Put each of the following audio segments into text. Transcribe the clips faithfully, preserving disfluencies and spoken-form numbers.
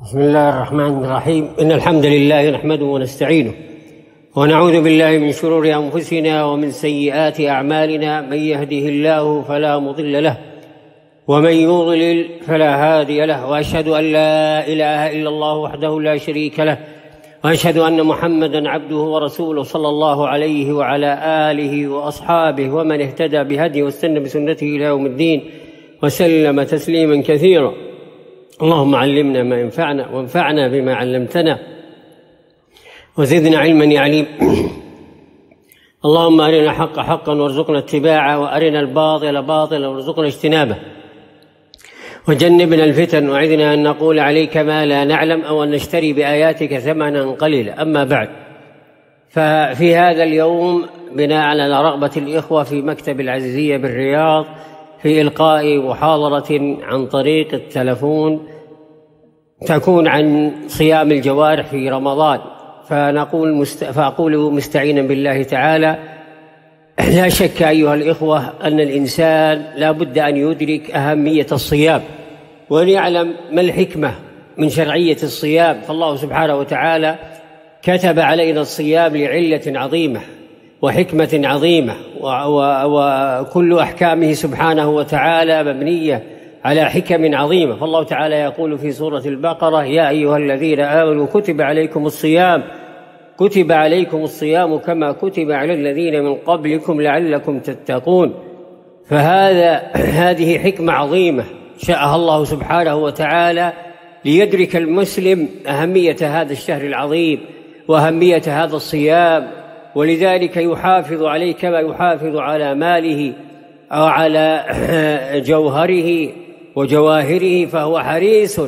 بسم الله الرحمن الرحيم. إن الحمد لله نحمده ونستعينه ونعوذ بالله من شرور أنفسنا ومن سيئات أعمالنا. من يهده الله فلا مضل له ومن يضلل فلا هادي له، وأشهد أن لا إله إلا الله وحده لا شريك له، وأشهد أن محمدًا عبده ورسوله صلى الله عليه وعلى آله وأصحابه ومن اهتدى بهديه واستنى بسنته إلى يوم الدين وسلم تسليمًا كثيرا. اللهم علمنا ما ينفعنا وانفعنا بما علمتنا وزدنا علما يا عليم. اللهم أرنا الحق حقا وارزقنا اتباعه، وأرنا الباطل باطلا وارزقنا اجتنابه، وجنبنا الفتن، وعذنا أن نقول عليك ما لا نعلم أو أن نشتري بآياتك ثمنا قليلا. أما بعد، ففي هذا اليوم بناء على رغبة الإخوة في مكتب العزيزية بالرياض في إلقاء محاضرة عن طريق التلفون تكون عن صيام الجوارح في رمضان، فنقول مست... فأقول مستعينا بالله تعالى: لا شك أيها الإخوة أن الإنسان لا بد أن يدرك أهمية الصيام وأن يعلم ما الحكمة من شرعية الصيام. فالله سبحانه وتعالى كتب علينا الصيام لعلة عظيمة وحكمة عظيمة، وكل أحكامه سبحانه وتعالى مبنية على حكم عظيمة. فالله تعالى يقول في سورة البقرة: يا أيها الذين آمنوا كتب عليكم الصيام كتب عليكم الصيام كما كتب على الذين من قبلكم لعلكم تتقون. فهذا هذه حكمة عظيمة شاءها الله سبحانه وتعالى ليدرك المسلم أهمية هذا الشهر العظيم وأهمية هذا الصيام، ولذلك يحافظ عليه كما يحافظ على ماله أو على جوهره وجواهره، فهو حريص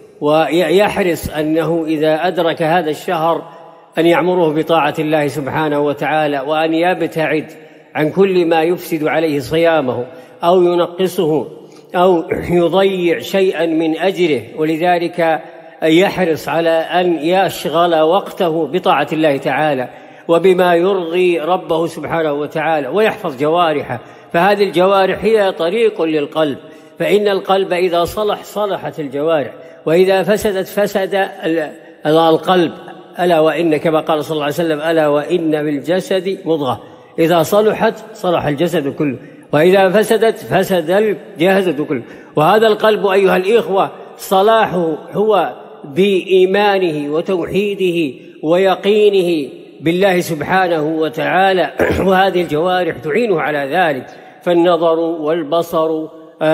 ويحرص أنه إذا أدرك هذا الشهر أن يعمره بطاعة الله سبحانه وتعالى، وأن يبتعد عن كل ما يفسد عليه صيامه أو ينقصه أو يضيع شيئا من أجره. ولذلك يحرص على أن يشغل وقته بطاعة الله تعالى وبما يرضي ربه سبحانه وتعالى، ويحفظ جوارحه. فهذه الجوارح هي طريق للقلب، فإن القلب إذا صلح صلحت الجوارح، وإذا فسدت فسد القلب. ألا وإن كما قال صلى الله عليه وسلم: ألا وإن بالجسد مضغة إذا صلحت صلح الجسد كله، وإذا فسدت فسد الجسد كله. وهذا القلب أيها الإخوة صلاحه هو بإيمانه وتوحيده ويقينه بالله سبحانه وتعالى، وهذه الجوارح تعينه على ذلك، فالنظر والبصر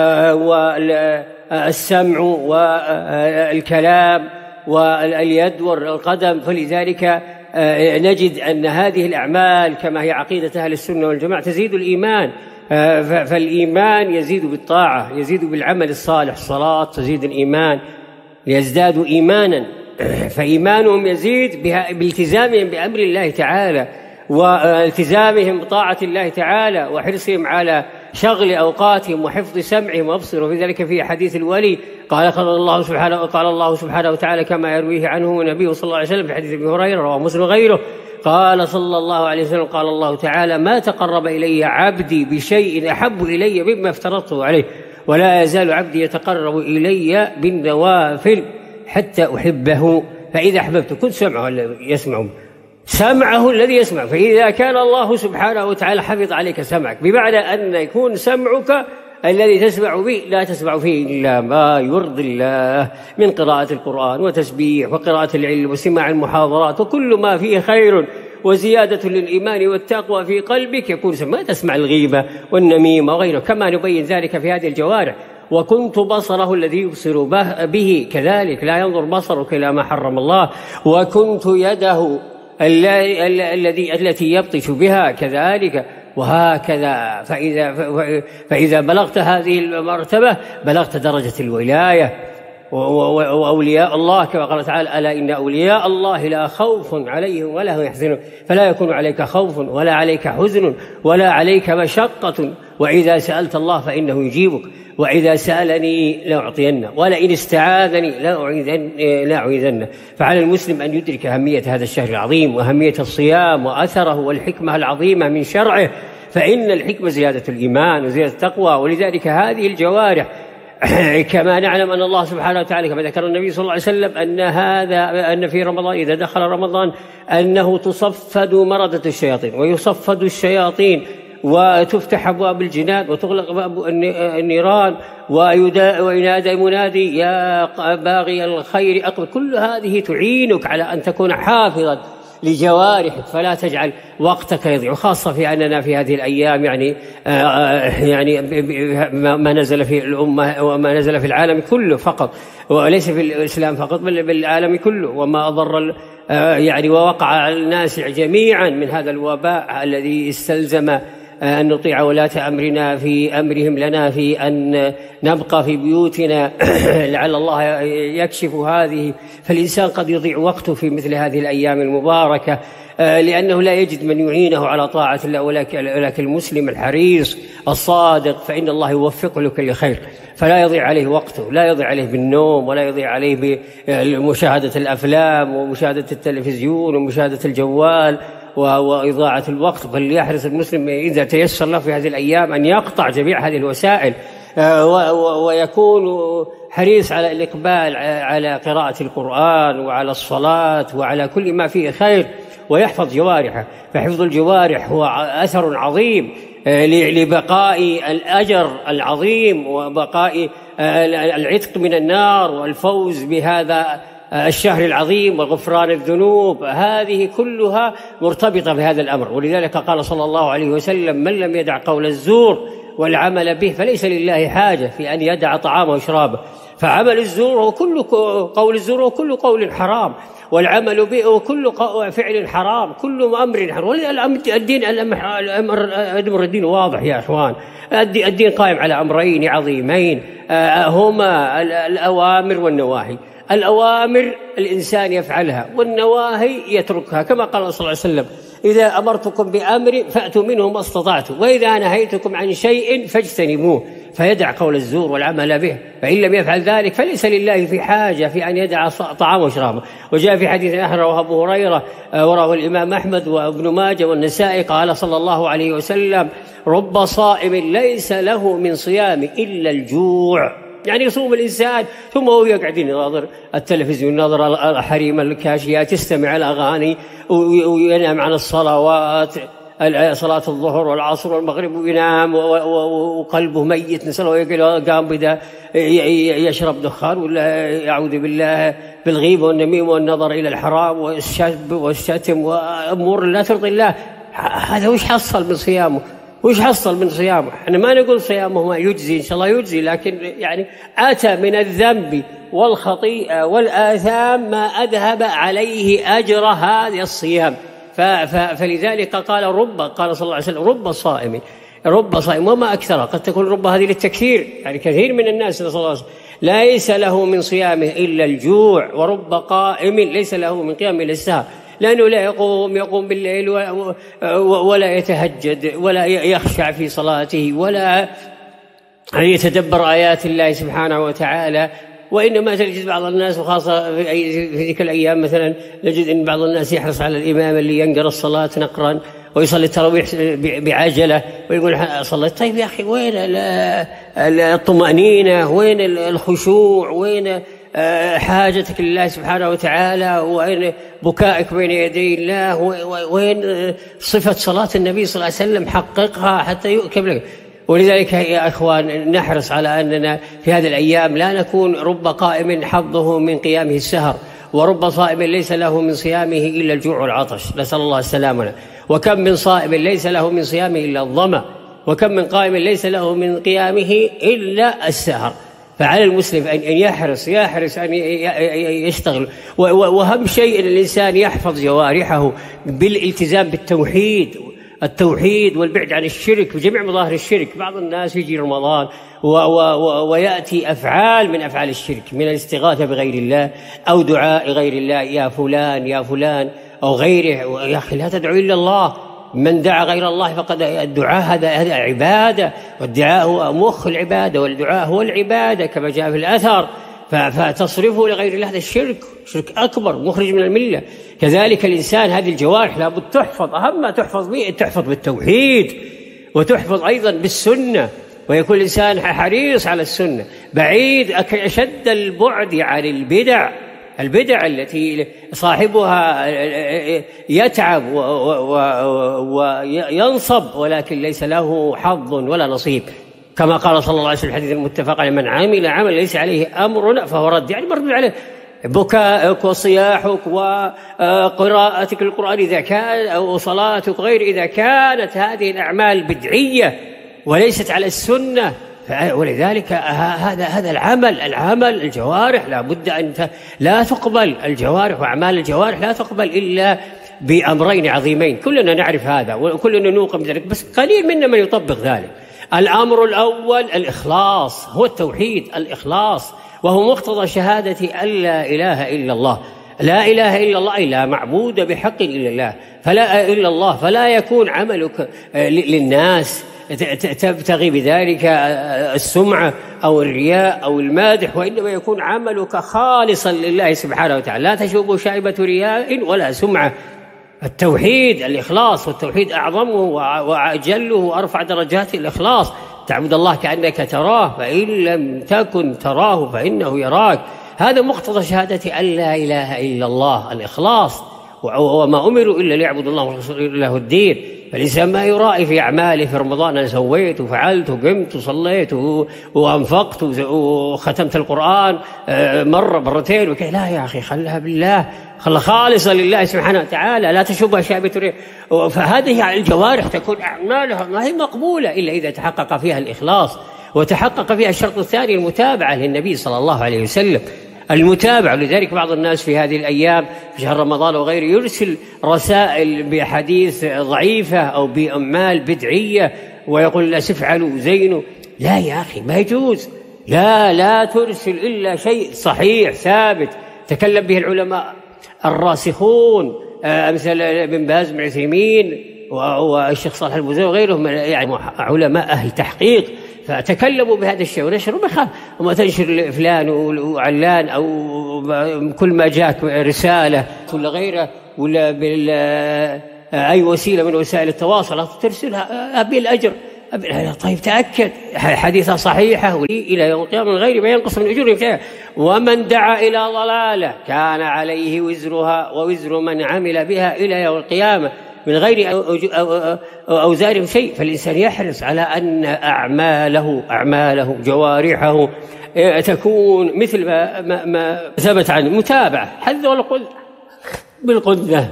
والسمع والكلام واليد والقدم. فلذلك نجد أن هذه الأعمال كما هي عقيدة أهل السنة والجماعة تزيد الإيمان، فالإيمان يزيد بالطاعة، يزيد بالعمل الصالح. الصلاة تزيد الإيمان، يزداد إيمانا، فإيمانهم يزيد بالتزامهم بأمر الله تعالى والتزامهم بطاعة الله تعالى وحرصهم على شغل أوقاتهم وحفظ سمعهم وأبصرهم. في ذلك في حديث الولي قال قال الله سبحانه قال الله سبحانه وتعالى كما يرويه عنه النبي صلى الله عليه وسلم في حديث أبي هريرة رواه مسلم غيره، قال صلى الله عليه وسلم: قال الله تعالى: ما تقرب إلي عبدي بشيء أحب إلي مما افترضته عليه، ولا يزال عبدي يتقرب إلي بالنوافل حتى أحبه. فإذا أحببت كنت سمعه الذي يسمع سمعه الذي يسمع. فإذا كان الله سبحانه وتعالى حفظ عليك سمعك، بمعنى أن يكون سمعك الذي تسمع به لا تسمع فيه إلا ما يرضي الله من قراءة القرآن وتسبيح وقراءة العلم وسماع المحاضرات وكل ما فيه خير وزيادة للإيمان والتقوى في قلبك، يكون ما تسمع الغيبة والنميمة وغيره، كما نبين ذلك في هذه الجوارح. وكنت بصره الذي يبصر به، كذلك لا ينظر بصرك إلى ما حرم الله. وكنت يده الذي التي يبطش بها، كذلك وهكذا. فإذا فإذا بلغت هذه المرتبة بلغت درجة الولاية وأولياء الله، كما قال تعالى: ألا إن أولياء الله لا خوف عليهم ولا هم يحزنون. فلا يكون عليك خوف ولا عليك حزن ولا عليك مشقة، وإذا سألت الله فإنه يجيبك، وإذا سألني لأعطينه، ولئن استعاذني لأعيذنه. فعلى المسلم أن يدرك أهمية هذا الشهر العظيم وأهمية الصيام وأثره والحكمة العظيمة من شرعه، فإن الحكمة زيادة الإيمان وزيادة التقوى. ولذلك هذه الجوارح كما نعلم أن الله سبحانه وتعالى كما ذكر النبي صلى الله عليه وسلم أن هذا أن في رمضان إذا دخل رمضان أنه تصفد مردة الشياطين ويصفد الشياطين وتفتح أبواب الجنان وتغلق أبواب النيران وينادى منادي يا باغي الخير أقبل. كل هذه تعينك على أن تكون حافظا لجوارحك فلا تجعل وقتك يضيع، خاصة في أننا في هذه الأيام يعني يعني ما نزل في الأمة وما نزل في العالم كله فقط، وليس في الإسلام فقط بل بالعالم كله، وما أضر يعني ووقع على الناس جميعا من هذا الوباء الذي استلزم أن نطيع ولاة أمرنا في أمرهم لنا في أن نبقى في بيوتنا لعل الله يكشف هذه. فالإنسان قد يضيع وقته في مثل هذه الأيام المباركة لأنه لا يجد من يعينه على طاعة الله، ولكن المسلم الحريص الصادق فإن الله يوفقه لكل خير، فلا يضيع عليه وقته، لا يضيع عليه بالنوم ولا يضيع عليه بمشاهدة الأفلام ومشاهدة التلفزيون ومشاهدة الجوال وإضاعة الوقت، بل يحرص المسلم إذا تيسر له في هذه الأيام أن يقطع جميع هذه الوسائل ويكون حريص على الإقبال على قراءة القرآن وعلى الصلاة وعلى كل ما فيه خير، ويحفظ جوارحه. فحفظ الجوارح هو أثر عظيم لبقاء الأجر العظيم وبقاء العتق من النار والفوز بهذا الشهر العظيم وغفران الذنوب. هذه كلها مرتبطة بهذا الأمر، ولذلك قال صلى الله عليه وسلم من لم يدع قول الزور والعمل به فليس لله حاجة في أن يدع طعامه وشرابه. فعمل الزور هو كل قول الزور وكل قول حرام، والعمل به وكل فعل حرام، كل أمر حرام. الدين الأمر الدين واضح يا أخوان، الدين قائم على أمرين عظيمين هما الأوامر والنواهي. الأوامر الإنسان يفعلها والنواهي يتركها، كما قال صلى الله عليه وسلم إذا أمرتكم بأمر فأتوا منه ما استطعتم وإذا نهيتكم عن شيء فاجتنبوه. فيدع قول الزور والعمل به، فإن لم يفعل ذلك فليس لله في حاجة في أن يدع طعامه وشرابه. وجاء في حديث آخر رواه أبو هريرة وراه الإمام أحمد وابن ماجه والنسائي قال صلى الله عليه وسلم رب صائم ليس له من صيام إلا الجوع. يعني يصوم الإنسان ثم هو يقعد يناظر التلفزيون، يناظر الحريم الكاشيات، يستمع الأغاني وينام عن الصلوات، صلاة الظهر والعصر والمغرب، وينام وقلبه ميت نسأل الله، قام بدا يشرب دخان ولا يعوذ بالله بالغيبة والنميم والنظر إلى الحرام والشتم والشتم وأمور لا ترضي الله. هذا وش حصل من صيامه؟ وش حصل من صيامه؟ احنا ما نقول صيامه ما يجزي، ان شاء الله يجزي، لكن يعني اتى من الذنب والخطيئه والاثام ما اذهب عليه اجر هذا الصيام. فلذلك قال رب قال صلى الله عليه وسلم رب صائم رب صائم وما اكثر. قد تكون رب هذه للتكثير، يعني كثير من الناس صلى الله عليه وسلم ليس له من صيامه الا الجوع، ورب قائم ليس له من قيامه الا السهر، لأنه لا يقوم يقوم بالليل ولا يتهجد ولا يخشع في صلاته ولا يتدبر آيات الله سبحانه وتعالى. وإنما تجد بعض الناس وخاصة في ذيك الأيام مثلا نجد أن بعض الناس يحرص على الإمام اللي ينقر الصلاة نقرا ويصلي التراويح بعجلة ويقول صليت. طيب يا أخي وين الطمأنينة؟ وين الخشوع؟ وين حاجتك لله سبحانه وتعالى؟ وين بكائك بين يدي الله؟ وين صفة صلاة النبي صلى الله عليه وسلم؟ حققها حتى يؤكب لك. ولذلك يا أخوان نحرص على أننا في هذه الأيام لا نكون رب قائم حظه من قيامه السهر، ورب صائم ليس له من صيامه إلا الجوع والعطش، نسأل الله السلامة. وكم من صائم ليس له من صيامه إلا الظمأ، وكم من قائم ليس له من قيامه إلا السهر. فعلى المسلم أن يحرص يحرص أن يشتغل. وأهم شيء أن الإنسان يحفظ جوارحه بالالتزام بالتوحيد، التوحيد والبعد عن الشرك بجميع مظاهر الشرك. بعض الناس يجي رمضان و و و ويأتي أفعال من أفعال الشرك، من الاستغاثة بغير الله أو دعاء غير الله، يا فلان يا فلان أو غيره. يا أخي لا تدعو إلا الله، من دعا غير الله فقد الدعاء هذا هذا عبادة، والدعاء هو مخ العبادة، والدعاء هو العبادة كما جاء في الأثر. فتصرفه لغير الله هذا الشرك، شرك أكبر مخرج من الملة. كذلك الإنسان هذه الجوارح لابد تحفظ، أهم ما تحفظ به تحفظ بالتوحيد، وتحفظ أيضا بالسنة، ويكون الإنسان حريص على السنة، بعيد أشد البعد عن البدع البدع التي صاحبها يتعب وينصب ولكن ليس له حظ ولا نصيب، كما قال صلى الله عليه وسلم في الحديث المتفق عليه: من عمل عمل ليس عليه أمرنا فهو رد، يعني مردود عليه. بكاءك وصياحك وقراءتك للقرآن إذا كان، أو صلاتك غير، إذا كانت هذه الأعمال بدعية وليست على السنة، ولذلك هذا هذا العمل العمل الجوارح لا بد أن لا تقبل، الجوارح وأعمال الجوارح لا تقبل إلا بأمرين عظيمين، كلنا نعرف هذا وكلنا نوقن بذلك، بس قليل منا من يطبق ذلك. الأمر الأول الإخلاص، هو التوحيد، الإخلاص، وهو مقتضى شهادة أن لا إله إلا الله. لا إله إلا الله أي لا معبود بحق إلا الله، فلا إلا الله، فلا يكون عملك للناس تبتغي بذلك السمعة أو الرياء أو المادح، وإنما يكون عملك خالصا لله سبحانه وتعالى، لا تشوب شائبة رياء ولا سمعة. التوحيد الإخلاص، والتوحيد أعظمه وأجله وأرفع درجات الإخلاص، تعبد الله كأنك تراه فإن لم تكن تراه فإنه يراك. هذا مقتضى شهادة أن لا إله إلا الله، الإخلاص، وما أمروا إلا ليعبدوا الله ورسوله له الدين. فالإنسان ما يرائي في أعماله في رمضان: أنا سويت وفعلت وقمت وصليت وأنفقت وختمت القرآن مرة مرتين وكذا، لا يا أخي، خلها بالله، خلها خالصة لله سبحانه وتعالى، لا تشبه شائبة رياء. فهذه الجوارح تكون أعمالها ما هي مقبولة إلا إذا تحقق فيها الإخلاص، وتحقق فيها الشرط الثاني المتابعة للنبي صلى الله عليه وسلم، المتابعة. لذلك بعض الناس في هذه الأيام في شهر رمضان وغيره يرسل رسائل بحديث ضعيفة أو بأعمال بدعية ويقول لا تفعلوا زينوا. لا يا أخي، ما يجوز، لا لا ترسل إلا شيء صحيح ثابت تكلم به العلماء الراسخون، أمثال ابن باز بن عثيمين والشيخ صالح البوزيري وغيرهم، يعني علماء أهل تحقيق، فتكلموا بهذا الشيء ونشروا بخاف، وما تنشر فلان وعلان أو كل ما جاك رسالة ولا غيره ولا بال أي وسيلة من وسائل التواصل ترسلها أبي الأجر. طيب تأكد حديثها صحيحة ولي إلى يوم القيامة من غير ما ينقص من أجورهم. ومن دعا إلى ضلالة كان عليه وزرها ووزر من عمل بها إلى يوم القيامة من غير أوزارهم شيء. فالإنسان يحرص على أن أعماله أعماله جوارحه تكون مثل ما, ما, ما ثبت عنه، متابعة حذ والقذ بالقذة،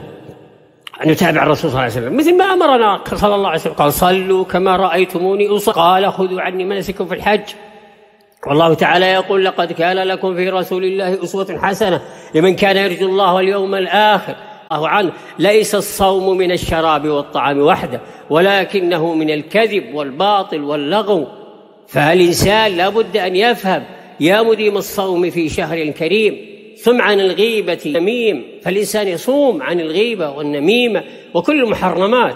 أن نتابع الرسول صلى الله عليه وسلم مثل ما أمرنا صلى الله عليه وسلم، قال: صلوا كما رأيتموني أصلي، قال: خذوا عني مناسككم في الحج. والله تعالى يقول: لقد كان لكم في رسول الله أسوة حسنة لمن كان يرجو الله واليوم الآخر. الله عنه: ليس الصوم من الشراب والطعام وحده ولكنه من الكذب والباطل واللغو. فالإنسان لا بد أن يفهم يا مديم الصوم في شهر كريم ثم عن الغيبة والنميم، فالإنسان يصوم عن الغيبة والنميمة وكل المحرمات.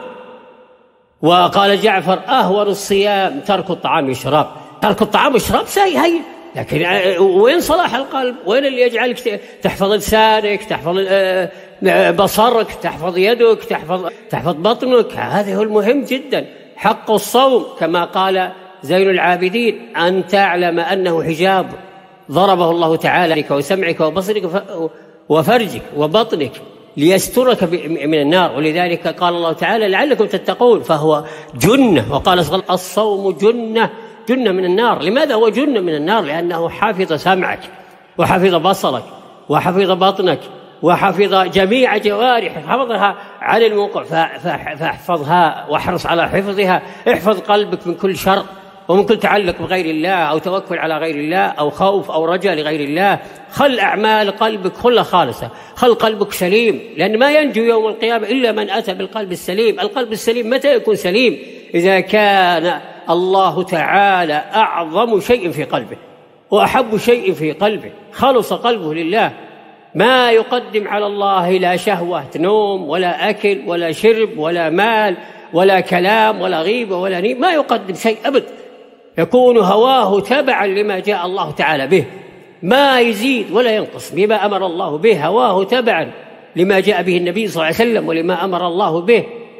وقال جعفر: أهون الصيام ترك الطعام والشراب. ترك الطعام والشراب سهل هين، لكن وين صلاح القلب؟ وين اللي يجعلك تحفظ لسانك، تحفظ بصرك، تحفظ يدك، تحفظ تحفظ بطنك؟ هذا هو المهم جدا. حق الصوم كما قال زين العابدين: أن تعلم أنه حجاب ضربه الله تعالى لك وسمعك وبصرك وفرجك وبطنك ليسترك من النار. ولذلك قال الله تعالى: لعلكم تتقون، فهو جنة. وقال الصوم جنة جنة من النار. لماذا هو جنة من النار؟ لأنه حافظ سمعك وحافظ بصرك وحافظ بطنك وحفظ جميع جوارحك، حفظها عن الموقع، فاحفظها واحرص على حفظها. احفظ قلبك من كل شر ومن كل تعلق بغير الله أو توكل على غير الله أو خوف أو رجاء لغير الله. خل أعمال قلبك خلها خالصة، خل قلبك سليم، لأن ما ينجو يوم القيامة إلا من أتى بالقلب السليم. القلب السليم متى يكون سليم؟ إذا كان الله تعالى أعظم شيء في قلبه وأحب شيء في قلبه، خلص قلبه لله، ما يقدم على الله لا شهوة نوم ولا أكل ولا شرب ولا مال ولا كلام ولا غيبة ولا نيم، ما يقدم شيء أبد، يكون هواه تبعا لما جاء الله تعالى به، ما يزيد ولا ينقص بما أمر الله به، هواه تبعا لما جاء به النبي صلى الله عليه وسلم ولما أمر الله به،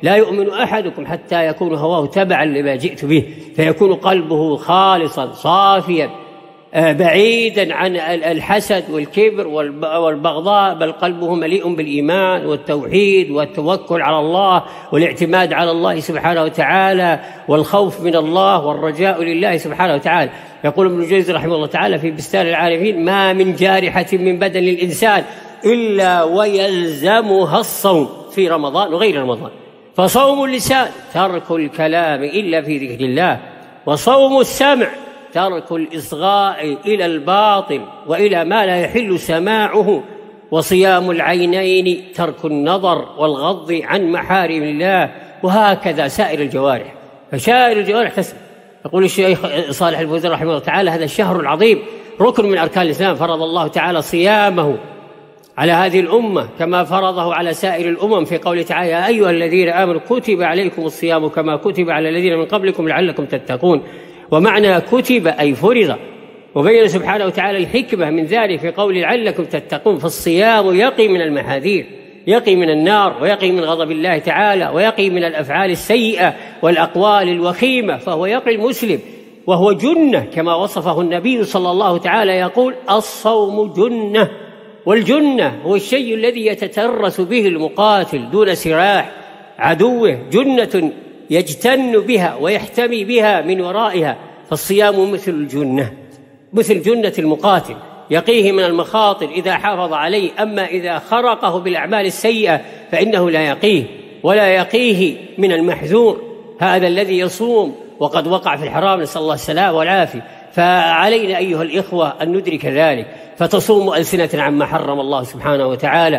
لا يؤمن أحدكم حتى يكون هواه تبعا لما جئت به، فيكون قلبه خالصا صافيا بعيدا عن الحسد والكبر والبغضاء، بل قلبه مليء بالإيمان والتوحيد والتوكل على الله والاعتماد على الله سبحانه وتعالى والخوف من الله والرجاء لله سبحانه وتعالى. يقول ابن الجوزي رحمه الله تعالى في بستان العارفين: ما من جارحة من بدن الإنسان إلا ويلزمها الصوم في رمضان وغير رمضان، فصوم اللسان ترك الكلام إلا في ذكر الله، وصوم السمع ترك الإصغاء إلى الباطل وإلى ما لا يحل سماعه، وصيام العينين ترك النظر والغض عن محارم الله، وهكذا سائر الجوارح. فسائر الجوارح تسمع. يقول الشيخ صالح الفوزان رحمه الله تعالى: هذا الشهر العظيم ركن من أركان الإسلام، فرض الله تعالى صيامه على هذه الأمة كما فرضه على سائر الأمم في قوله تعالى: يا أيها الذين آمنوا كتب عليكم الصيام كما كتب على الذين من قبلكم لعلكم تتقون. ومعنى كتب أي فرض، وبين سبحانه وتعالى الحكمة من ذلك في قول لعلكم تتقون. فالصيام يقي من المحاذير، يقي من النار، ويقي من غضب الله تعالى، ويقي من الأفعال السيئة والأقوال الوخيمة، فهو يقي المسلم، وهو جنة كما وصفه النبي صلى الله تعالى يقول: الصوم جنة. والجنة هو الشيء الذي يتترس به المقاتل دون سراح عدوه، جنة يجتن بها ويحتمي بها من ورائها. فالصيام مثل الجنة، مثل جنة المقاتل، يقيه من المخاطر إذا حافظ عليه. أما إذا خرقه بالأعمال السيئة فإنه لا يقيه، ولا يقيه من المحذور، هذا الذي يصوم وقد وقع في الحرام، نسأل الله السلامة والعافية. فعلينا أيها الإخوة أن ندرك ذلك، فتصوم ألسنة عما حرم الله سبحانه وتعالى.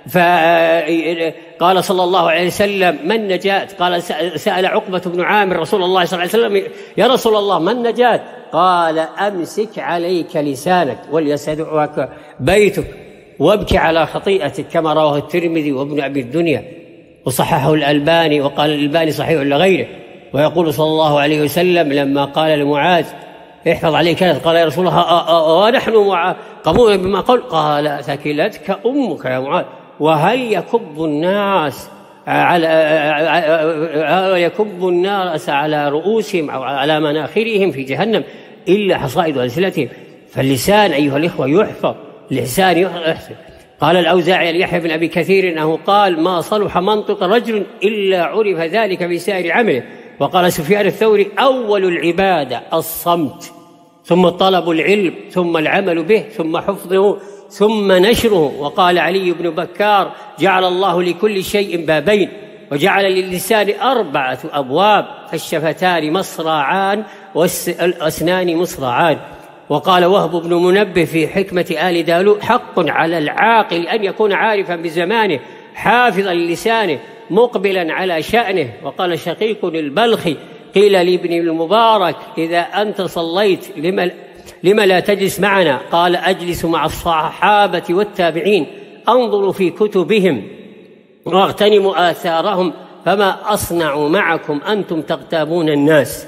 فقال صلى الله عليه وسلم: ما النجاة؟ قال سأل عقبة بن عامر رسول الله صلى الله عليه وسلم: يا رسول الله ما النجاة؟ قال: أمسك عليك لسانك وليسعك بيتك وابكي على خطيئتك، كما رواه الترمذي وابن أبي الدنيا وصححه الألباني، وقال الألباني صحيح لغيره. ويقول صلى الله عليه وسلم لما قال لمعاذ: احفظ عليك كذا، قال: يا رسول الله ونحن قبول بما قال؟ قال: ثكلتك أمك يا معاذ. وهل يكب الناس على يكب الناس على رؤوسهم أو على مناخرهم في جهنم إلا حصائد ألسنتهم؟ فاللسان أيها الإخوة يحفظ، اللسان يحفظ. قال الأوزاعي ليحيى بن أبي كثير أنه قال: ما صلح منطق رجل إلا عرف ذلك في سائر عمله. وقال سفيان الثوري: أول العبادة الصمت، ثم طلب العلم، ثم العمل به، ثم حفظه، ثم نشره. وقال علي بن بكار: جعل الله لكل شيء بابين، وجعل للسان أربعة أبواب، فالشفتان مصراعان والأسنان مصراعان. وقال وهب بن منبه في حكمة آل دالو: حق على العاقل أن يكون عارفا بزمانه حافظا لسانه مقبلا على شأنه. وقال شقيق البلخي: قيل لابن المبارك: إذا أنت صليت لما, لما لا تجلس معنا؟ قال: أجلس مع الصحابة والتابعين، أنظر في كتبهم واغتنم آثارهم، فما أصنع معكم أنتم تغتابون الناس.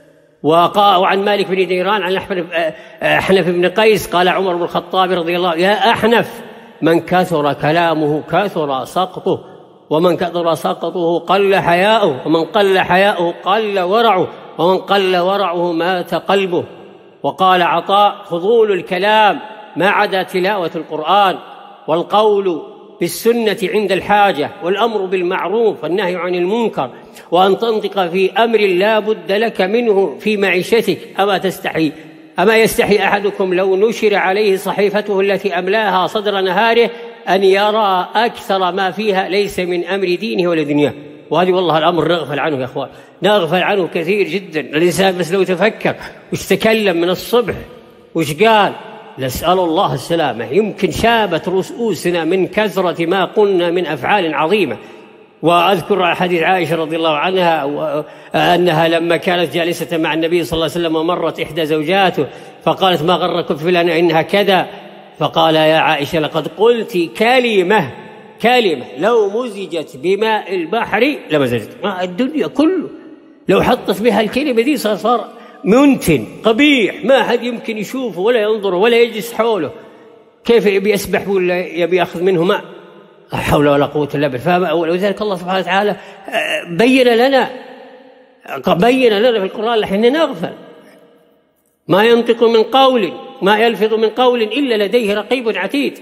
وعن مالك بن ديران عن أحنف بن قيس قال عمر بن الخطاب رضي الله عنه: يا أحنف، من كثر كلامه كثر سقطه، ومن كثر سقطه قل حياؤه، ومن قل حياؤه قل ورعه، ومن قل ورعه مات قلبه. وقال عطاء: فضول الكلام ما عدا تلاوة القرآن، والقول بالسنة عند الحاجة، والأمر بالمعروف والنهي عن المنكر، وأن تنطق في أمر لا بد لك منه في معيشتك. أما تستحي أما يستحي أحدكم لو نشر عليه صحيفته التي أملاها صدر نهاره أن يرى أكثر ما فيها ليس من أمر دينه ولا دنياه. وهذه والله الأمر نغفل عنه يا أخوان، نغفل عنه كثير جدا. الإنسان بس لو تفكر وش تكلم من الصبح وش قال، نسأل الله السلامة. يمكن شابت رؤوسنا من كثرة ما قلنا من أفعال عظيمة. وأذكر حديث عائشة رضي الله عنها أنها لما كانت جالسة مع النبي صلى الله عليه وسلم ومرت إحدى زوجاته فقالت: ما غركم فلانة إنها كذا؟ فقال: يا عائشة لقد قلت كلمة كلمة لو مزجت بماء البحر لمزجت. الدنيا كله لو حطت بها الكلمة دي صار منتن قبيح، ما أحد يمكن يشوفه ولا ينظر ولا يجلس حوله. كيف يبي يسبح ولا يبي يأخذ منه ماء؟ لا حول ولا قوة إلا بالله. ولذلك الله سبحانه وتعالى بين لنا بين لنا في القرآن لحين نغفل ما ينطق من قول ما يلفظ من قول إلا لديه رقيب عتيد.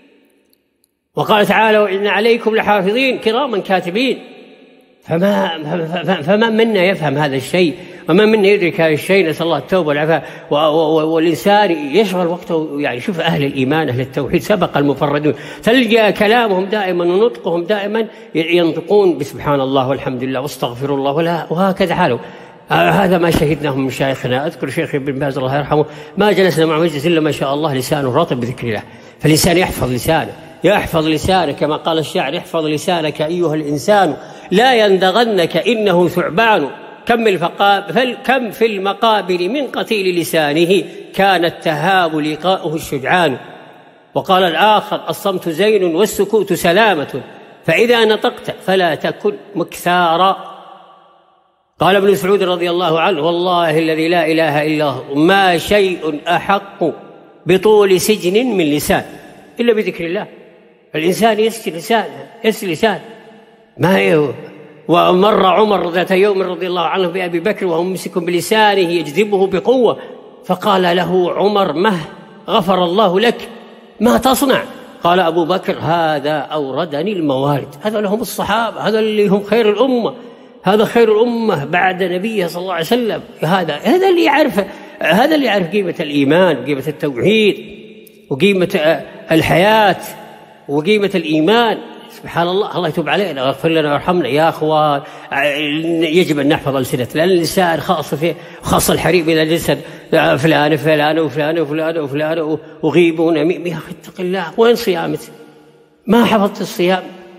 وقال تعالى وإن عليكم لحافظين كراما كاتبين. فما فما منا يفهم هذا الشيء وما منا يدرك هذا الشيء. نسأل الله التوبة والعفاف. والإنسان يشغل وقته يعني شوف أهل الإيمان أهل التوحيد سبق المفردون تلقى كلامهم دائما ونطقهم دائما ينطقون بسبحان الله والحمد لله واستغفر الله ولا وهكذا حاله. هذا ما شهدناه من مشايخنا. أذكر شيخ ابن باز الله يرحمه ما جلسنا مع مجلس إلا ما شاء الله لسانه رطب بذكر الله. فالإنسان يحفظ لسانه يحفظ لسانه كما قال الشاعر احفظ لسانك أيها الإنسان لا يندغنك إنه ثعبان. كم كم في المقابر من قتيل لسانه كان التهاب لقاؤه الشجعان. وقال الآخر الصمت زين والسكوت سلامة فإذا نطقت فلا تكن مكثارا. قال ابن مسعود رضي الله عنه والله الذي لا إله إلا هو ما شيء أحق بطول سجن من لسان إلا بذكر الله. الإنسان يسجن لسانه يسجن لسانه ما هي. ومر عمر ذات يوم رضي الله عنه بأبي بكر وهو ممسك بلسانه يجذبه بقوة فقال له عمر مه غفر الله لك ما تصنع؟ قال أبو بكر هذا أوردني الموارد. هذا لهم الصحابة هذا اللي هم خير الأمة هذا خير الأمة بعد نبيه صلى الله عليه وسلم. هذا هذا اللي يعرف هذا اللي يعرف قيمة الإيمان وقيمة التوحيد وقيمة الحياة وقيمة الإيمان. سبحان الله الله يتوب علينا ويغفر لنا ويرحمنا يا أخوان. يجب أن نحفظ ألسنة لأن الإنسان خاصة في خاصة الحريم إذا جسد فلان فلان وفلان وفلان وفلان وغيبون يا أخي اتق الله وين صيامته ما حفظت الصيام.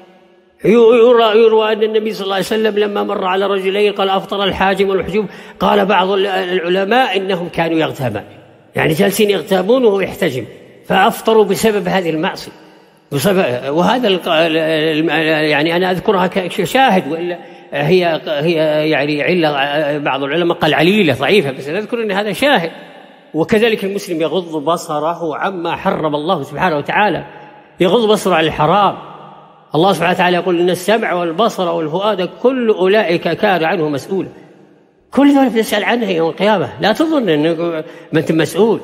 يروى, يروى أن النبي صلى الله عليه وسلم لما مر على رجلين قال أفطر الحاجم والمحجوم قال بعض العلماء إنهم كانوا يغتابان يعني جالسين يغتابون وهو يحتجم فأفطروا بسبب هذه المعصية. وهذا يعني أنا أذكرها كشاهد وإلا هي هي يعني علة بعض العلماء قال عليلة ضعيفة بس أذكر أن هذا شاهد. وكذلك المسلم يغض بصره عما حرم الله سبحانه وتعالى يغض بصره عن الحرام. الله سبحانه وتعالى يقول إن السمع والبصر والفؤاد كل أولئك كان عنه مسؤولا. كل ذلك بنسأل عنه يوم القيامة. لا تظن أنك ما أنت مسؤول.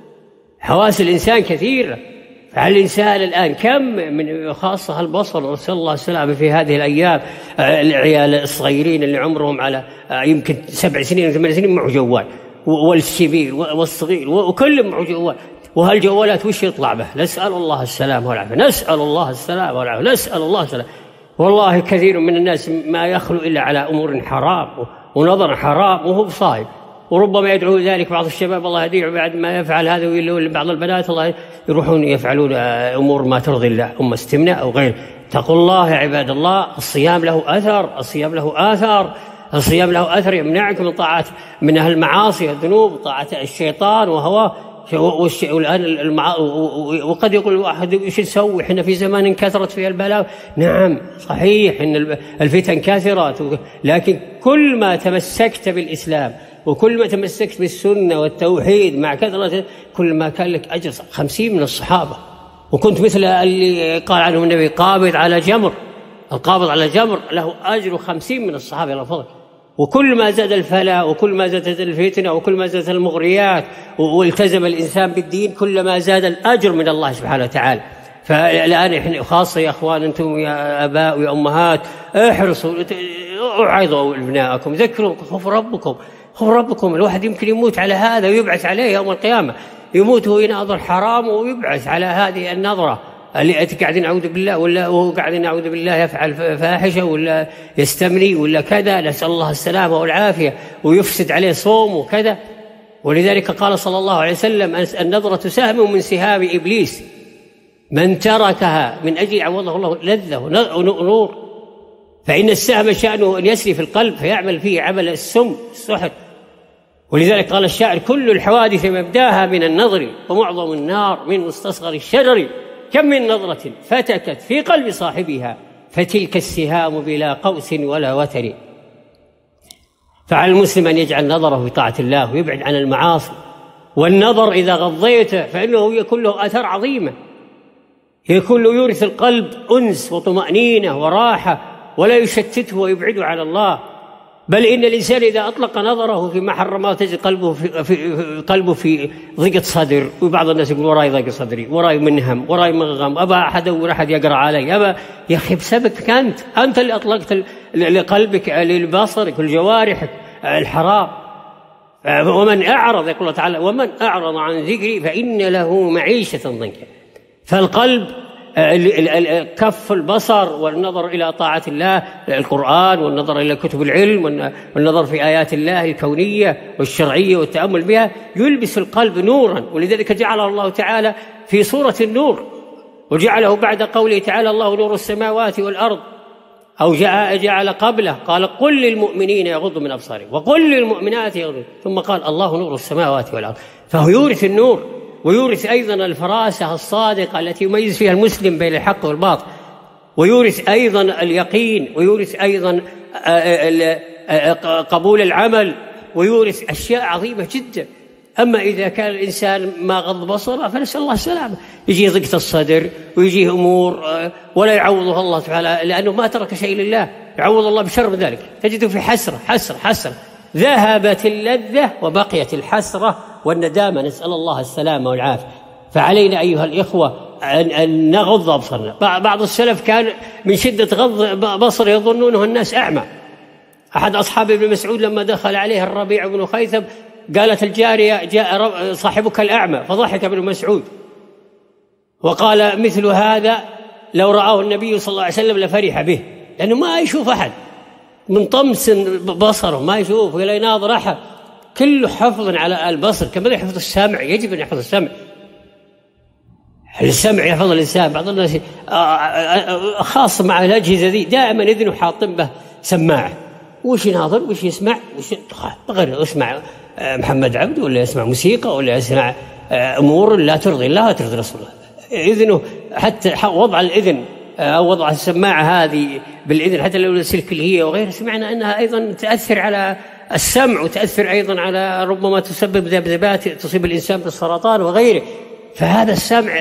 حواس الإنسان كثيرة. فعلى الإنسان الآن كم من خاصة البصر نسأل الله السلامة في هذه الأيام العيال الصغيرين اللي عمرهم على يمكن سبع سنين وثمان سنين معه جوال والكبير والصغير وكل معه جوال. وهالجوالات وش يطلع به؟ نسأل الله السلامة والعافية نسأل الله السلامة والعافية نسأل الله السلامة. والله كثير من الناس ما يخلو إلا على أمور حرام ونظر حرام وهو صايم. وربما يدعو ذلك بعض الشباب الله يهديه بعد ما يفعل هذا ويقول بعض البنات الله يروحون يفعلون أمور ما ترضي الله أم استمناء أو غير. اتقوا الله يا عباد الله. الصيام له أثر الصيام له آثار الصيام له أثر يمنعكم من طاعات من أهل المعاصي والذنوب طاعة الشيطان وهواه. والآن المع... وقد يقول الواحد ايش نسوي احنا في زمان كثرت فيه البلاء. نعم صحيح ان الفتن كثرت لكن كل ما تمسكت بالإسلام وكل ما تمسكت بالسنة والتوحيد مع كثرة كل ما كان لك أجر. خمسين من الصحابة وكنت مثل اللي قال عنهم النبي قابض على جمر. القابض على جمر له أجر خمسين من الصحابة إلى فضل. وكل ما زاد الفلاء وكل ما زادت الفتنة وكل ما زادت المغريات والتزم الإنسان بالدين كل ما زاد الأجر من الله سبحانه وتعالى. فالآن إحنا خاصة يا أخوان أنتم يا أباء ويا أمهات احرصوا اعظوا أبناءكم ذكروا خوفوا ربكم خوفوا ربكم. الواحد يمكن يموت على هذا ويبعث عليه يوم القيامة يموت وهو يناظر حرام ويبعث على هذه النظرة اللي قاعد نعوذ بالله ولا وهو قاعد نعوذ بالله يفعل فاحشة ولا يستمري ولا كذا. نسأل الله السلامة والعافية ويفسد عليه صوم وكذا. ولذلك قال صلى الله عليه وسلم النظرة سهم من سهام إبليس من تركها من أجل عوضه الله لذة ونور. فإن السهم شأنه أن يسري في القلب فيعمل فيه عمل السم السحر. ولذلك قال الشاعر كل الحوادث مبداها من النظر ومعظم النار من مستصغر الشرر. كم من نظرة فتكت في قلب صاحبها فتلك السهام بلا قوس ولا وتر. فعلى المسلم أن يجعل نظره في طاعة الله ويبعد عن المعاصي. والنظر إذا غضيته فإنه يكون له آثار عظيمة. يكون يورث القلب أنس وطمأنينة وراحة ولا يشتته ويبعده عن الله. بل إن الإنسان إذا أطلق نظره فيما حرمه تجد قلبه في, في قلبه في ضيقة صدر. وبعض الناس يقول وراي ضيق صدري، وراي منهم، وراي مغغم، أبا أحد ولا أحد يقرأ علي، أبا يا أخي بسببك أنت أنت اللي أطلقت لقلبك لبصرك والجوارحك الحرام. ومن أعرض يقول الله تعالى ومن أعرض عن ذكري فإن له معيشة ضنكا. فالقلب كف البصر والنظر إلى طاعة الله القرآن، والنظر إلى كتب العلم، والنظر في آيات الله الكونية والشرعية والتأمل بها يلبس القلب نورا. ولذلك جعله الله تعالى في صورة النور، وجعله بعد قوله تعالى الله نور السماوات والأرض، أو جعل قبله قال قل للمؤمنين يغضوا من أبصارهم وقل للمؤمنات يغضوا، ثم قال الله نور السماوات والأرض. فهو يورث النور، ويورث أيضا الفراسة الصادقة التي يميز فيها المسلم بين الحق والباطل، ويورث أيضا اليقين، ويورث أيضا قبول العمل، ويورث أشياء عظيمة جدا. أما إذا كان الإنسان ما غض بصره فنسأل الله السلامة، يجيه ضيقة الصدر ويجيه أمور ولا يعوضها الله تعالى، لأنه ما ترك شيء لله، يعوض الله بشر من ذلك. تجده في حسرة حسرة حسرة، ذهبت اللذة وبقيت الحسرة والندامة، نسأل الله السلامة والعافية. فعلينا أيها الإخوة أن نغض أبصرنا. بعض السلف كان من شدة غض بصر يظنونه الناس أعمى. أحد أصحاب ابن مسعود لما دخل عليه الربيع بن خيثم قالت الجارية جاء صاحبك الأعمى، فضحك ابن مسعود وقال مثل هذا لو رآه النبي صلى الله عليه وسلم لفرح به، لأنه ما يشوف أحد من طمس بصره، ما يشوف ولا يناظر أحد، كله حفظ على البصر. كما يحفظ السمع، يجب أن يحفظ السمع. السمع يحفظ الإنسان. بعض الناس خاصة مع الأجهزة ذي دائما إذنه حاطين به سماعة، وش يناظر وش يسمع وش غير يسمع محمد عبد ولا يسمع موسيقى ولا يسمع أمور لا ترضي الله لا ترضي رسول الله. إذنه حتى وضع الإذن أو وضع السماعة هذه بالإذن حتى لو السلك اللي هي وغيرها، سمعنا أنها أيضا تأثر على السمع، وتأثر أيضا على ربما تسبب ذبذبات تصيب الإنسان بالسرطان وغيره. فهذا السمع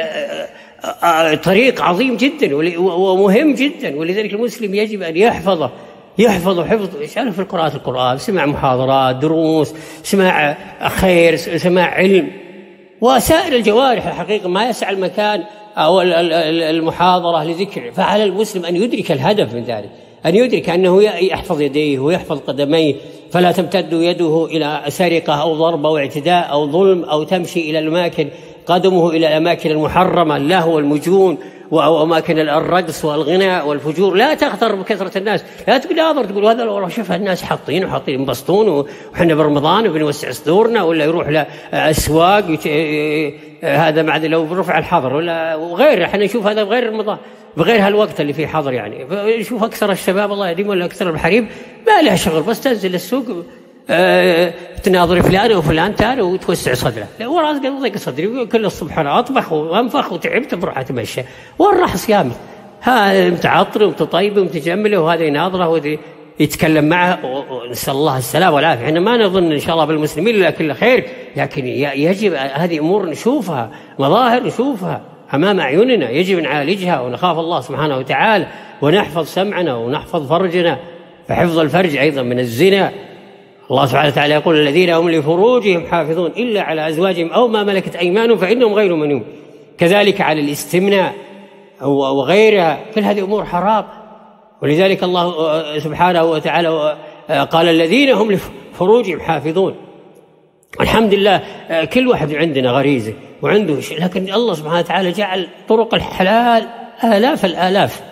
طريق عظيم جدا ومهم جدا، ولذلك المسلم يجب أن يحفظه يحفظ حفظ يسأله في القراءة القرآن، سمع محاضرات، دروس، سماع خير، سماع علم، وسائر الجوارح الحقيقة ما يسع المكان أو المحاضرة لذكر. فعلى المسلم أن يدرك الهدف من ذلك، أن يدرك أنه يحفظ يديه ويحفظ قدميه، فلا تمتد يده إلى سرقة أو ضرب أو اعتداء أو ظلم، أو تمشي إلى الأماكن قدمه إلى الأماكن المحرمة، اللهو والمجون وأماكن الرقص والغناء والفجور. لا تغتر بكثرة الناس، لا تقول ناظر تقول هذا لو شوف الناس حاطين وحاطين مبسطون وحنا برمضان وبنوسع صدورنا، ولا يروح لأسواق يت... هذا معد لو برفع الحظر ولا وغيره. احنا نشوف هذا بغير رمضان بغير هالوقت اللي فيه حظر، يعني نشوف أكثر الشباب الله يديم ولا أكثر الحريم ما لها شغل، بس تنزل السوق أه تناظر فلان وفلان تاني وتوسع صدره. لا ورا ضيق صدري كل الصبح انا اطبخ وانفخ وتعبت بروح اتمشى، وين راح صيامي؟ ها متعطر ومتطيب ومتجمله، وهذا يناظره وهذا يتكلم معه، ونسال الله السلامه والعافيه. احنا ما نظن ان شاء الله بالمسلمين الا كل خير، لكن يجب هذه امور نشوفها، مظاهر نشوفها امام اعيننا، يجب ان نعالجها ونخاف الله سبحانه وتعالى، ونحفظ سمعنا ونحفظ فرجنا. فحفظ الفرج ايضا من الزنا. الله سبحانه وتعالى يقول الذين هم لفروجهم حافظون إلا على أزواجهم أو ما ملكت أيمانهم فإنهم غير ملومين. كذلك على الاستمناء وغيرها، كل هذه أمور حرام. ولذلك الله سبحانه وتعالى قال الذين هم لفروجهم حافظون. الحمد لله كل واحد عندنا غريزة وعنده شيء، لكن الله سبحانه وتعالى جعل طرق الحلال آلاف الآلاف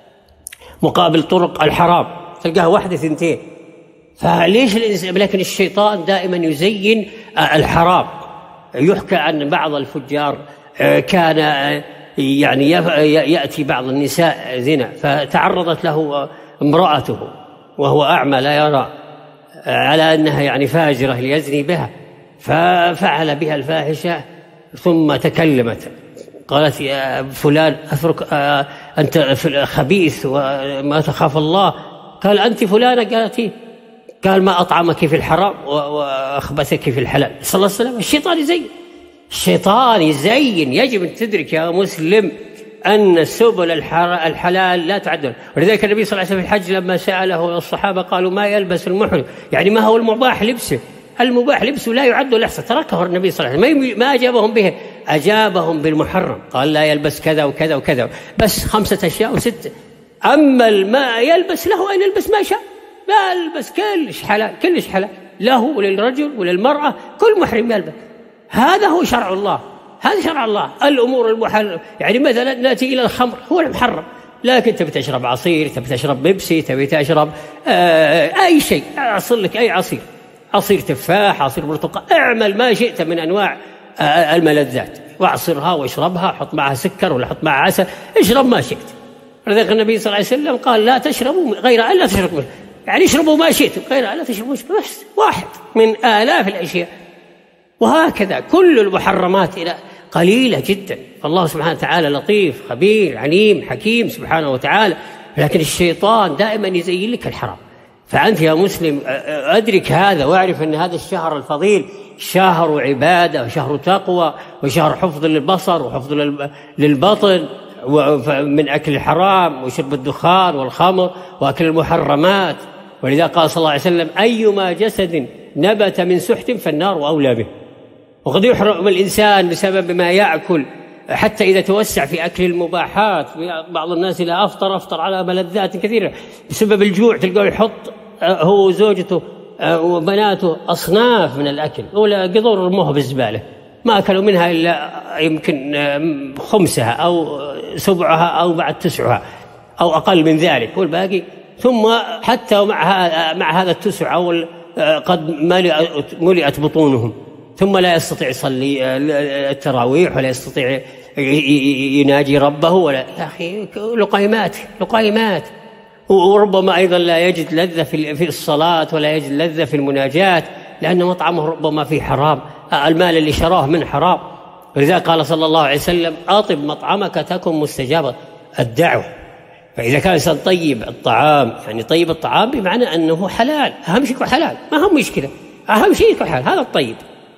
مقابل طرق الحرام، تلقاها واحدة ثنتين. فليش الإنسان؟ لكن الشيطان دائما يزين الحرام. يحكى أن بعض الفجار كان يعني يأتي بعض النساء زنا، فتعرضت له امرأته وهو أعمى لا يرى على أنها يعني فاجرة ليزني بها، ففعل بها الفاحشة ثم تكلمت قالت يا فلان أفرك أنت خبيث وما تخاف الله. قال أنت فلانة؟ قالت قال ما أطعمك في الحرام وأخبثك في الحلال. صلى الله عليه وسلم. الشيطان يزين، الشيطان يزين. يجب أن تدرك يا مسلم أن سبل الحلال لا تعدل. ولذلك النبي صلى الله عليه وسلم في الحج لما سأله الصحابة قالوا ما يلبس المحرم، يعني ما هو المباح لبسه؟ المباح لبسه لا يعد لحظة، تركه النبي صلى الله عليه وسلم، ما أجابهم به، أجابهم بالمحرم، قال لا يلبس كذا وكذا وكذا، بس خمسة أشياء وستة. أما الماء يلبس له أن يلبس ما شاء، لا يلبس كلش حلال، كلش حلال له وللرجل وللمرأة، كل محرم يلبس. هذا هو شرع الله، هذا شرع الله. الأمور المحرم يعني مثلا نأتي إلى الخمر، هو المحرم، لكن تبي تشرب عصير، تبي تشرب بيبسي، تبي تشرب آه أي شيء، أعصر لك أي عصير، عصير تفاح، عصير برتقال، اعمل ما شئت من أنواع آه الملذات، واعصرها واشربها، حط معها سكر ولا حط معها عسل، اشرب ما شئت. لذلك النبي صلى الله عليه وسلم قال لا تشربوا غير أن لا تشربوا، يعني اشربوا ما شئتم غير أن لا تشربوا، بس واحد من آلاف الأشياء. وهكذا كل المحرمات إلى قليلة جدا. فالله سبحانه وتعالى لطيف خبير عليم حكيم سبحانه وتعالى، لكن الشيطان دائما يزين لك الحرام. فأنت يا مسلم أدرك هذا، واعرف أن هذا الشهر الفضيل شهر عبادة وشهر تقوى وشهر حفظ للبصر وحفظ للبطن من أكل الحرام وشرب الدخان والخمر وأكل المحرمات. ولذا قال صلى الله عليه وسلم أيما جسد نبت من سحت فالنار أولى به. وقد يحرم الإنسان بسبب ما يأكل، حتى إذا توسع في أكل المباحات. بعض الناس إذا أفطر أفطر على ملذات كثيرة بسبب الجوع، تلقاه يحط هو وزوجته وبناته أصناف من الأكل، ولا قدر رموها بالزبالة، ما أكلوا منها إلا يمكن خمسها أو سبعها أو بعد تسعها أو أقل من ذلك، والباقي. ثم حتى مع مع هذا التسع أو قد ملئت بطونهم، ثم لا يستطيع يصلي التراويح ولا يستطيع يناجي ربه، ولا يا أخي لقيمات لقيمات. وربما أيضا لا يجد لذة في الصلاة ولا يجد لذة في المناجاة، لأن مطعمه ربما فيه حرام، المال اللي شراه من حرام. ولذلك قال صلى الله عليه وسلم أطب مطعمك تكن مستجاب الدعوة. فإذا كان إنسان طيب الطعام، يعني طيب الطعام بمعنى أنه حلال، أهم شيء يكون حلال، ما هم مشكلة، أهم شيء يكون حلال، هذا الطيب.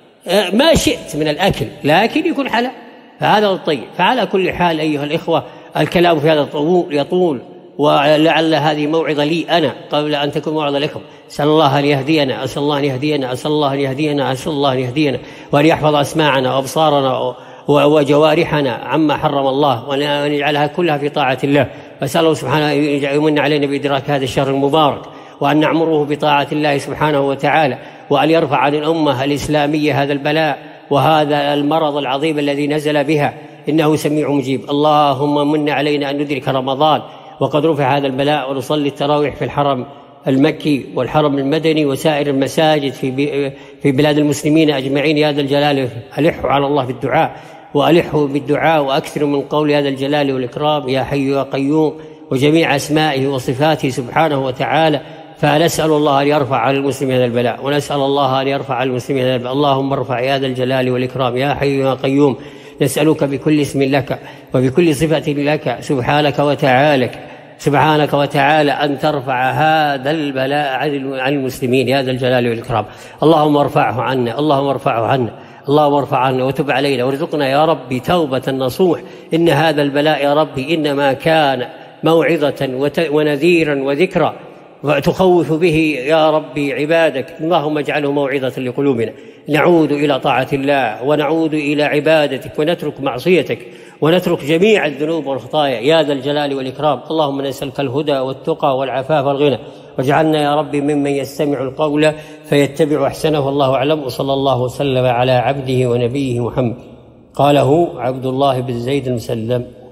ما شئت من الأكل لكن يكون حلال، فهذا الطيب. فعلى كل حال أيها الإخوة الكلام في هذا يطول، ولعل هذه موعظة لي أنا قبل أن تكون موعظة لكم. أسأل الله أن يهدينا، أسأل الله أن يهدينا، أسأل الله أن يهدينا، أسأل الله أن يهدينا، وأن يحفظ أسماعنا وأبصارنا وجوارحنا عما حرم الله، وأن يجعلها كلها في طاعة الله. وأسأله سبحانه يمن علينا بإدراك هذا الشهر المبارك، وأن نعمره بطاعة الله سبحانه وتعالى، وأن يرفع عن الأمة الإسلامية هذا البلاء وهذا المرض العظيم الذي نزل بها، إنه سميع مجيب. اللهم من علينا أن ندرك رمضان وقد رفع هذا البلاء، ونصلي التراويح في الحرم المكي والحرم المدني وسائر المساجد في في بلاد المسلمين أجمعين يا ذا الجلال. ألحوا على الله بالدعاء، وألحوا بالدعاء وأكثروا من قول هذا الجلال والإكرام يا حي يا قيوم، وجميع أسمائه وصفاته سبحانه وتعالى. فنسأل الله أن يرفع على المسلمين هذا البلاء، ونسأل الله أن يرفع على المسلمين هذا البلاء. اللهم ارفع يا ذا الجلال والإكرام يا حي يا قيوم. نسألك بكل اسم لك وبكل صفة لك سبحانك وتعالى سبحانك وتعالى أن ترفع هذا البلاء عن المسلمين يا ذا الجلال والإكرام. اللهم ارفعه عنا، اللهم ارفعه عنا، اللهم ارفع عنا وتب علينا، وارزقنا يا ربي توبة نصوح. إن هذا البلاء يا ربي إنما كان موعظة ونذيرا وذكرى وتخوف به يا ربي عبادك. اللهم اجعله موعظة لقلوبنا، نعود إلى طاعة الله ونعود إلى عبادتك ونترك معصيتك ونترك جميع الذنوب والخطايا يا ذا الجلال والإكرام. اللهم نسألك الهدى والتقى والعفاف والغنى، واجعلنا يا ربي ممن يستمع القول فيتبع أحسنه. والله أعلم، وصلى الله وسلم على عبده ونبيه محمد. قاله عبد الله بن زيد المسلم.